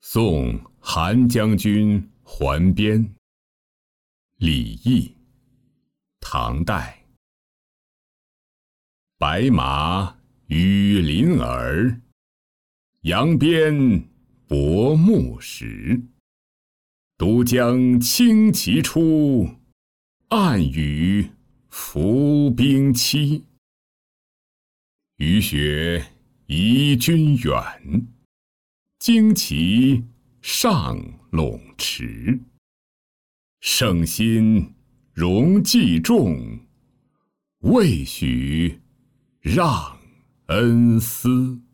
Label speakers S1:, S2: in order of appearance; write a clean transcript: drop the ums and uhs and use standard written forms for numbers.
S1: 送韩将军还边。李益，唐代。白马与林儿，扬鞭泊木石。都将轻骑出，暗与伏兵期。雨雪移军远，旌旗上陇池。圣心容既重，未许让恩思。